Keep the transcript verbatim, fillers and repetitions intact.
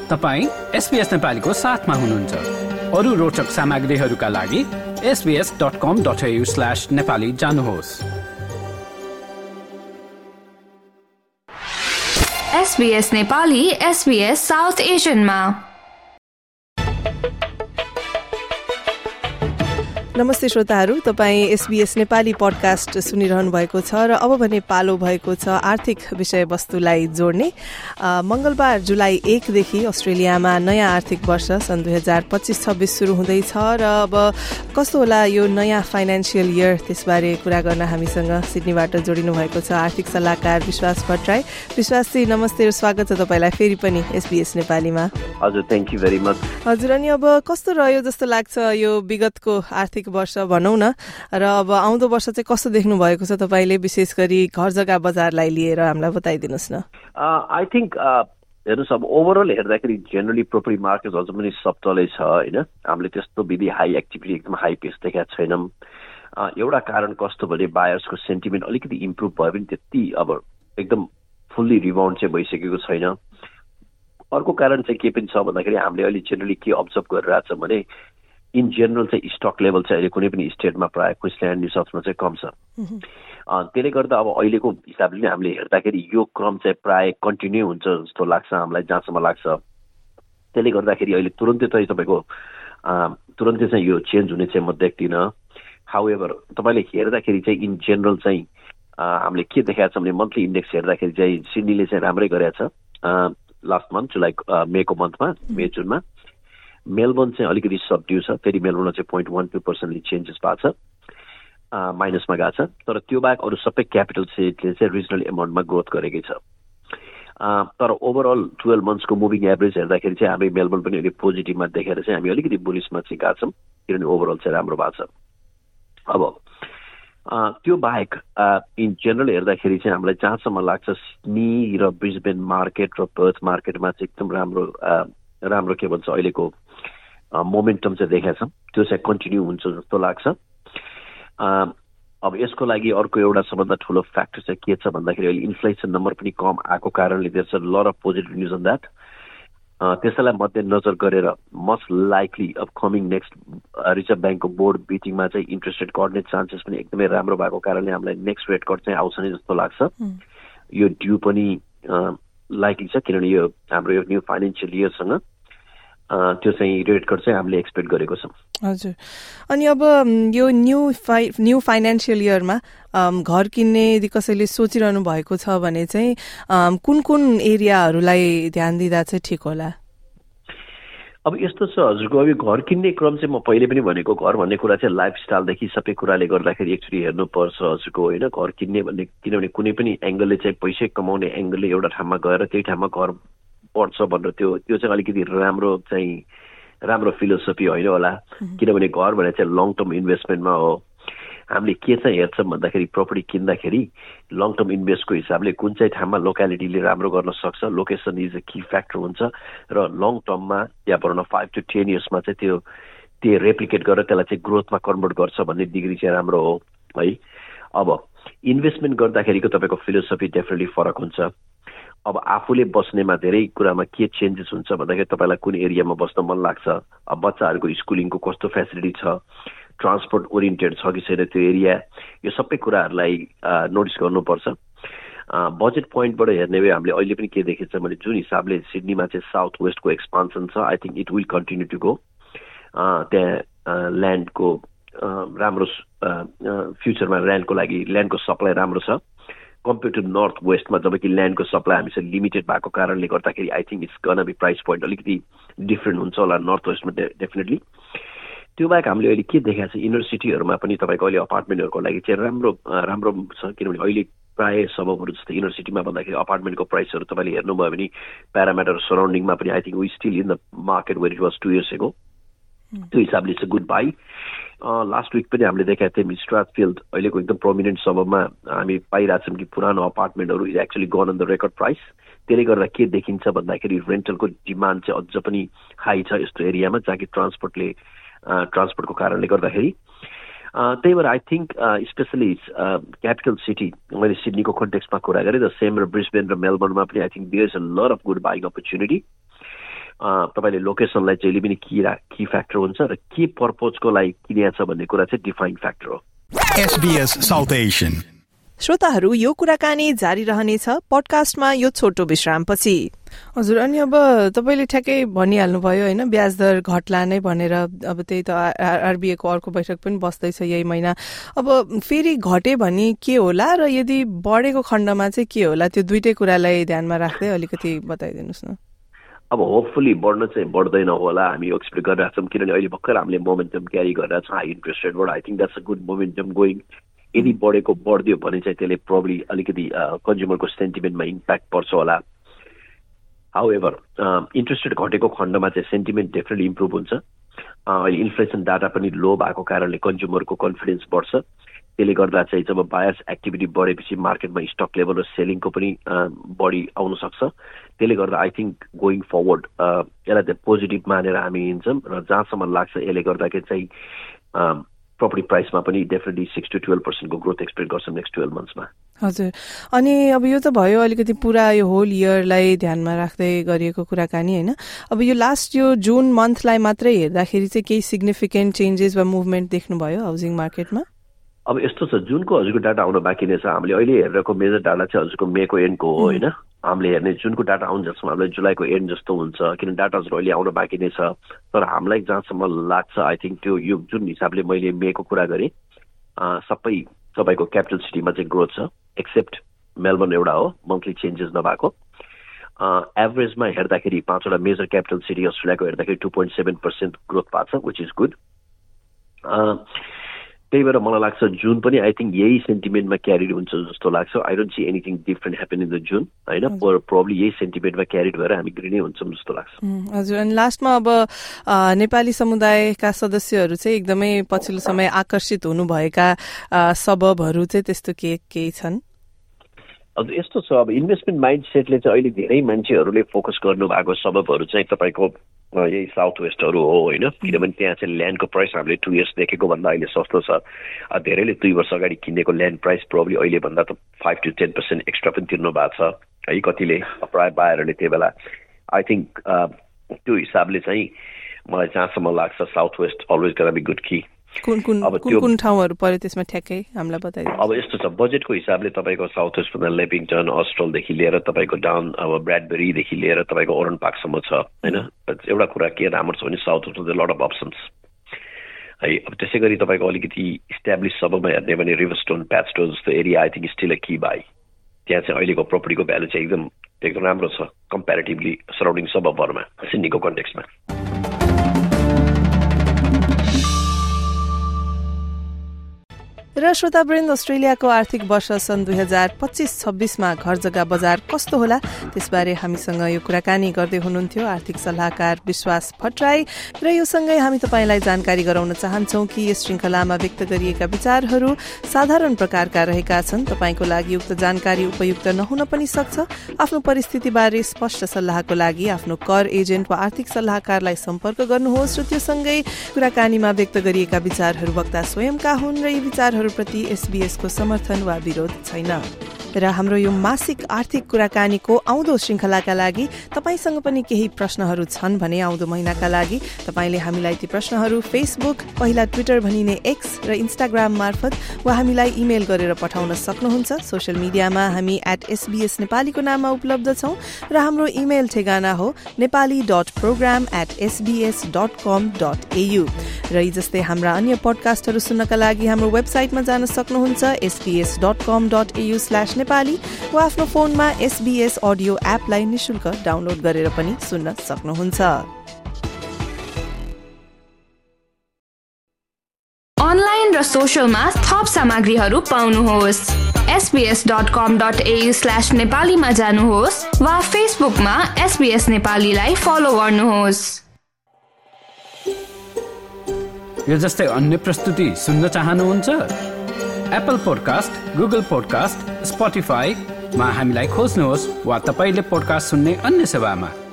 तपाईँ एसबीएस नेपालीको साथमा हुनुहुन्छ। अरू रोचक सामग्रीहरूका लागि S B S dot com dot A U slash Nepali जानुहोस्। एसबीएस नेपाली एसबीएस साउथ एसियनमा। नमस्ते श्रोताहरू, तपाईँ एसबीएस नेपाली पडकास्ट सुनिरहनु भएको छ र अब भने पालो भएको छ आर्थिक विषयवस्तुलाई जोड्ने। मंगलबार जुलाई एकदेखि अस्ट्रेलियामा नयाँ आर्थिक वर्ष सन् दुई हजार पच्चिस छब्बिस सुरु हुँदैछ र अब कस्तो होला यो नयाँ फाइनेन्सियल इयर, त्यसबारे कुरा गर्न हामीसँग सिडनीबाट जोडिनु भएको छ आर्थिक सल्लाहकार विश्वास भट्टराई। विश्वासजी नमस्ते र स्वागत छ तपाईँलाई फेरि पनि एसबीएस नेपालीमा। हजुर, थ्याङ्क यू भेरी मच। हजुर, अनि अब कस्तो रह्यो जस्तो लाग्छ यो विगतको आर्थिक वर्ष भनौँ न, र अब आउँदो वर्ष चाहिँ कस्तो देख्नु भएको छ तपाईँले, विशेष गरी घर जग्गा बजारलाई लिएर हामीलाई बताइदिनुहोस् न। आई थिङ्क हेर्नुहोस्, अब ओभरअल हेर्दाखेरि जेनरली प्रोपर्टी मार्केट अझ पनि सबतलै छ होइन। हामीले त्यस्तो विधि हाई एक्टिभिटी एकदम हाई पेस देखाएको छैनौँ। एउटा कारण कस्तो भने बायर्सको सेन्टिमेन्ट अलिकति इम्प्रुभ भयो पनि त्यति अब एकदम फुल्ली रिबाउन्ड चाहिँ भइसकेको छैन। अर्को कारण चाहिँ के पनि छ भन्दाखेरि हामीले अहिले जेनरली के अब्जर्भ गरिरहेछौँ भने इन जेनरल चाहिँ स्टक लेभल चाहिँ अहिले कुनै पनि स्टेटमा प्रायः क्विन्सल्यान्ड न्यू साउथमा चाहिँ कम छ। त्यसले गर्दा अब अहिलेको हिसाबले नै हामीले हेर्दाखेरि यो क्रम चाहिँ प्रायः कन्टिन्यू हुन्छ जस्तो लाग्छ हामीलाई, जहाँसम्म लाग्छ। त्यसले गर्दाखेरि अहिले तुरन्तै चाहिँ तपाईँको तुरन्तै चाहिँ यो चेन्ज हुने चाहिँ म देख्दिनँ। हाउएभर तपाईँले हेर्दाखेरि चाहिँ इन जेनरल चाहिँ हामीले के देखाएको छ भने मन्थली इन्डेक्स हेर्दाखेरि चाहिँ सिडनीले चाहिँ राम्रै गरेको छ लास्ट मन्थ जुलाई मेको मन्थमा मे जुनमा। मेलबर्न चाहिँ अलिकति सबड्यू छ, फेरि मेलबर्नमा चाहिँ पोइन्ट वान टू पर्सेन्टले चेन्जेस भएको छ, माइनसमा गएको छ। तर त्यो बाहेक अरू सबै क्यापिटल सिटीले चाहिँ रिजनल एमाउन्टमा ग्रोथ गरेकै छ। तर ओभरअल टुवेल्भ मन्थ्सको मुभिङ एभरेज हेर्दाखेरि चाहिँ हामी मेलबर्न पनि अलिक पोजिटिभमा देखेर चाहिँ हामी अलिकति बुलिसमा चाहिँ गएको छौँ, किनभने ओभरअल चाहिँ राम्रो भएको छ। अब त्यो बाहेक इन जेनरल हेर्दाखेरि चाहिँ हामीलाई जहाँसम्म लाग्छ सिडनी र ब्रिस्बेन मार्केट र पर्थ मार्केटमा चाहिँ एकदम राम्रो राम्रो के भन्छ अहिलेको मोमेन्टम चाहिँ देखाएको छ, त्यो चाहिँ कन्टिन्यू हुन्छ जस्तो लाग्छ। अब यसको लागि अर्को एउटा सबभन्दा ठुलो फ्याक्टर चाहिँ के छ भन्दाखेरि अहिले इन्फ्लेसन नम्बर पनि कम आएको कारणले there is a lot of positive news on that. त्यसैलाई मध्यनजर गरेर मोस्ट लाइकली अब कमिङ नेक्स्ट रिजर्भ ब्याङ्कको बोर्ड मिटिङमा चाहिँ इन्ट्रेस्ट रेट घट्ने चान्सेस पनि एकदमै राम्रो भएको कारणले हामीलाई नेक्स्ट रेट कट चाहिँ आउँछ नै जस्तो लाग्छ। यो ड्यू पनि लाइकली छ, किनभने यो हाम्रो यो न्यू फाइनेन्सियल इयरसँग त्यो चाहिँ रेट कट चाहिँ हामीले एक्सपेक्ट गरेको छौँ। हजुर, अनि अब यो न्यू फाइ न्यू फाइनेन्सियल इयरमा घर किन्ने यदि कसैले सोचिरहनु भएको छ भने चाहिँ कुन कुन एरियाहरूलाई ध्यान दिँदा चाहिँ ठिक होला? अब यस्तो छ हजुरको, अब घर किन्ने क्रम चाहिँ म पहिले पनि भनेको, घर भन्ने कुरा चाहिँ लाइफस्टाइलदेखि सबै कुराले गर्दाखेरि एक्चुअली हेर्नुपर्छ हजुरको होइन। घर किन्ने भन्ने किनभने कुनै पनि एङ्गलले चाहिँ पैसै कमाउने एङ्गलले एउटा ठाउँमा गएर त्यही ठाउँमा घर पर्छ भनेर त्यो त्यो चाहिँ अलिकति राम्रो चाहिँ राम्रो फिलोसफी होइन होला। किनभने घर भने चाहिँ लङ टर्म इन्भेस्टमेन्टमा हो। हामीले के चाहिँ हेर्छौँ भन्दाखेरि प्रपर्टी किन्दाखेरि लङ टर्म इन्भेस्टको हिसाबले कुन चाहिँ ठाउँमा लोकालिटीले राम्रो गर्न सक्छ, location is a key factor हुन्छ र लङ टर्ममा या भनौँ न फाइभ टु टेन इयर्समा चाहिँ त्यो त्यो रेप्लिकेट गरेर त्यसलाई चाहिँ ग्रोथमा कन्भर्ट गर्छ भन्ने डिग्री चाहिँ राम्रो हो है। अब इन्भेस्टमेन्ट गर्दाखेरिको तपाईँको फिलोसफी डेफिनेटली फरक हुन्छ। अब आफूले बस्नेमा धेरै कुरामा के चेन्जेस हुन्छ भन्दाखेरि तपाईँलाई कुन एरियामा बस्न मन लाग्छ, अब बच्चाहरूको स्कुलिङको कस्तो फेसिलिटी छ, ट्रान्सपोर्ट ओरिएन्टेड छ कि छैन त्यो एरिया, यो सबै कुराहरूलाई नोटिस गर्नुपर्छ। बजेट पोइन्टबाट हेर्ने भए हामीले अहिले पनि के देखेको छ भने जुन हिसाबले सिडनीमा चाहिँ साउथ वेस्टको एक्सपान्सन छ, I think it will continue to go. त्यहाँ ल्यान्डको राम्रो फ्युचरमा ल्यान्डको लागि ल्यान्डको सप्लाई राम्रो छ कम्पेयर टु नर्थ वेस्टमा, जबकि ल्यान्डको सप्लाई हामीसँग लिमिटेड भएको कारणले गर्दाखेरि I think it's gonna be price point अलिकति डिफ्रेन्ट हुन्छ होला नर्थ वेस्टमा डेफिनेटली। त्यो बाहेक हामीले अहिले के देखाएको छ इनर सिटीहरूमा पनि तपाईँको अहिले अपार्टमेन्टहरूको लागि चाहिँ राम्रो राम्रो छ, किनभने अहिले प्रायः सबहरू जस्तै इनर सिटीमा भन्दाखेरि अपार्टमेन्टको प्राइसहरू तपाईँले हेर्नुभयो भने प्यारामिटर सराउन्डिङमा पनि I think we still in the market where it was two years ago. त्यो हिसाबले it's a good buy. Last week पनि हामीले देखाएको थियौँ स्ट्राथफिल्ड अहिलेको एकदम प्रोमिनेन्ट सबमा हामी पाइरहेको छौँ कि पुरानो अपार्टमेन्टहरू is actually gonna on the record price. त्यसले गर्दा के देखिन्छ भन्दाखेरि रेन्टलको डिमान्ड चाहिँ अझ पनि हाई छ यस्तो एरियामा जहाँ कि ट्रान्सपोर्टले ट्रान्सपोर्टको कारणले गर्दाखेरि। त्यही भएर I think specially capital city मैले सिडनीको कन्टेक्स्टमा कुरा गरेँ, द सेम र ब्रिस्बेन र मेलबर्नमा पनि I think there is a lot of good buying opportunity. तपाईँले लोकेसनलाई जहिले पनि की की फ्याक्टर हुन्छ र के पर्पजको लागि किनिया छ भन्ने कुरा चाहिँ डिफाइन फ्याक्टर हो। एसबीएस साउथ एशियन श्रोताहरू, यो कुराकानी जारी रहनेछ पडकास्टमा यो छोटो विश्रामपछि। हजुर, अनि अब तपाईँले ठ्याक्कै भनिहाल्नुभयो होइन, ब्याज दर घट्ला नै भनेर। अब त्यही त आरबीआईको अर्को बैठक पनि बस्दैछ यही महिना। अब फेरि घटे भने के होला र यदि बढेको खण्डमा चाहिँ के होला, त्यो दुइटै कुरालाई ध्यानमा राख्दै अलिकति बताइदिनुहोस् न। अब होपफुली बढ्न चाहिँ बढ्दैन होला, हामी एक्सपेक्ट गरिरहेको छौँ, किनभने अहिले भर्खर हामीले मोमेन्टम क्यारी गरिरहेको छौँ हाई इन्ट्रेस्ट रेटबाट। I think that's a good momentum going. यदि बढेको बढ्दियो भने चाहिँ त्यसले प्रोब्ली अलिकति कन्ज्युमरको सेन्टिमेन्टमा इम्प्याक्ट पर्छ होला। हाउएभर इन्ट्रेस्ट रेट घटेको खण्डमा चाहिँ सेन्टिमेन्ट डेफिनेटली इम्प्रुभ हुन्छ। अहिले इन्फ्लेसन डाटा पनि लो भएको कारणले कन्ज्युमरको कन्फिडेन्स बढ्छ। त्यसले गर्दा चाहिँ जब बायर्स एक्टिभिटी बढेपछि मार्केटमा स्टक लेभल र सेलिङको पनि बढी आउन सक्छ। त्यसले गर्दा आई थिङ्क गोइङ फरवर्ड यसलाई चाहिँ पोजिटिभ मानेर हामी हिँड्छौँ र जहाँसम्म लाग्छ यसले गर्दाखेरि चाहिँ प्रपर्टी प्राइसमा पनि डेफिनेटली सिक्स टु टुवेल्भ पर्सेन्टको ग्रोथ एक्सपेक्ट गर्छौँ नेक्स्ट टुवेल्भ मन्थ्समा। हजुर, अनि अब यो त भयो अलिकति पुरा यो होल इयरलाई ध्यानमा राख्दै गरिएको कुराकानी होइन। अब यो लास्ट यो जुन मन्थलाई मात्रै हेर्दाखेरि चाहिँ केही सिग्निफिकेन्ट चेन्जेस वा मुभमेन्ट देख्नुभयो हाउसिङ मार्केटमा? अब यस्तो छ, जुनको हजुरको डाटा आउन बाँकी नै छ। हामीले अहिले हेरेको मेजर डाटा चाहिँ हजुरको मेको एन्डको हो होइन। हामीले हेर्ने जुनको डाटा आउनु जस्तो हामीलाई जुलाईको एन्ड जस्तो हुन्छ, किन डाटाहरू अहिले आउन बाँकी नै छ। तर हामीलाई जहाँसम्म लाग्छ आई थिङ्क त्यो यो जुन हिसाबले मैले मेको कुरा गरेँ सबै तपाईँको क्यापिटल सिटीमा चाहिँ ग्रोथ छ, एक्सेप्ट मेलबर्न एउटा हो मन्थली चेन्जेस नभएको। एभरेजमा हेर्दाखेरि पाँचवटा मेजर क्यापिटल सिटी अस्ट्रेलियाको हेर्दाखेरि two point seven percent growth पाएको छ, विच इज गुड। त्यही भएर मलाई लाग्छ जुन पनि आई थिङ्क यही सेन्टिमेन्टमा क्यारिड हुन्छ जस्तो लाग्छ। I don't see anything different happen in the जुन होइन, प्रोबब्ली यही सेन्टिमेन्टमा क्यारिड भएर हामी ग्रिनै हुन्छौँ जस्तो लाग्छ। हजुर, अनि लास्टमा अब नेपाली समुदायका सदस्यहरू चाहिँ एकदमै पछिल्लो समय आकर्षित हुनुभएका सबबहरू चाहिँ त्यस्तो के केही छन्? अब यस्तो छ, अब इन्भेस्टमेन्ट माइन्ड सेटले चाहिँ अहिले धेरै मान्छेहरूले फोकस गर्नुभएको सबबहरू चाहिँ तपाईँको यही साउथ वेस्टहरू हो होइन, किनभने त्यहाँ चाहिँ ल्यान्डको प्राइस हामीले टु इयर्स देखेको भन्दा अहिले सस्तो छ। धेरैले दुई वर्ष अगाडि किनेको ल्यान्ड प्राइस प्रोबब्ली अहिले भन्दा त five to ten percent extra पनि तिर्नु भएको छ है कतिले, प्रायः बायरहरूले त्यही बेला। आई थिङ्क त्यो हिसाबले चाहिँ मलाई जहाँसम्म लाग्छ south west always gonna be good key. कुन कुन कुन कुन ठाउँहरू पर्यो त्यसमा ठ्याक्कै हामीलाई बताइदिनु। अब यस्तो छ, बजेटको हिसाबले तपाईँको साउथ वेस्ट भन्दा लेपिङटन अस्ट्रलदेखि लिएर तपाईँको डाउन अब ब्राडबेरीदेखि लिएर तपाईँको ओरन पार्कसम्म छ होइन। एउटा कुरा के राम्रो छ भने साउथ वेस्टमा लट अफ अप्सन्स है। अब त्यसै गरी तपाईँको अलिकति इस्ट्याब्लिस सबमा हेर्ने भने रिभरस्टोन प्याचस्टोन जस्तो area I think still a key buy. त्यहाँ चाहिँ अहिलेको प्रपर्टीको भ्यालु चाहिँ एकदम एकदम राम्रो छ कम्पेरिटिभली सराउन्डिङ सबहरूमा सिडनीको कन्टेक्स्टमा। र श्रोतावृन्द, अस्ट्रेलियाको आर्थिक वर्ष सन् दुई हजार पच्चिस छब्बिसमा घर जग्गा बजार कस्तो होला त्यसबारे हामीसँग यो कुराकानी गर्दै हुनुहुन्थ्यो आर्थिक सल्लाहकार विश्वास भट्टराई। र यो सँगै हामी तपाईँलाई जानकारी गराउन चाहन्छौँ कि यस श्रृङ्खलामा व्यक्त गरिएका विचारहरू साधारण प्रकारका रहेका छन्। तपाईँको लागि उक्त जानकारी उपयुक्त नहुन पनि सक्छ। आफ्नो परिस्थितिबारे स्पष्ट सल्लाहको लागि आफ्नो कर एजेन्ट वा आर्थिक सल्लाहकारलाई सम्पर्क गर्नुहोस्। र त्यो सँगै कुराकानीमा व्यक्त गरिएका विचारहरू वक्ता स्वयंका हुन् र यी विचारहरू प्रति एसबीएस को समर्थन वा विरोध छैन। र हाम्रो यो मासिक आर्थिक कुराकानीको आउँदो श्रृङ्खलाका लागि तपाईसँग पनि केही प्रश्नहरू छन् भने आउँदो महिनाका लागि तपाईँले हामीलाई ती प्रश्नहरू फेसबुक, पहिला ट्विटर भनिने एक्स र इन्स्टाग्राम मार्फत वा हामीलाई इमेल गरेर पठाउन सक्नुहुन्छ। सोसियल मिडियामा हामी एट एसबीएस नेपालीको नाममा उपलब्ध छौँ र हाम्रो इमेल ठेगाना हो Nepali dot program at SBS dot com dot AU. र यी जस्तै हाम्रा अन्य पोडकास्टहरू सुन्नका लागि हाम्रो वेबसाइटमा जान सक्नुहुन्छ SBS dot com dot AU slash Nepali वा आफ्नो फोनमा एसबीएस अडियो एपलाई निशुल्क डाउनलोड गरेर पनि सुन्न सक्नुहुन्छ। अनलाइन र सोशलमा थप सामग्रीहरू पाउनुहोस्। SBS dot com dot AU slash नेपालीमा जानुहोस् वा फेसबुकमा एसबीएस नेपालीलाई फलो गर्नुहोस्। यो जस्तै अन्य प्रस्तुति सुन्न चाहनुहुन्छ? एप्पल पोडकास्ट, गुगल पोडकास्ट, स्पोटिफाईमा हामीलाई खोज्नुहोस् वा तपाईँले पोडकास्ट सुन्ने अन्य सेवामा।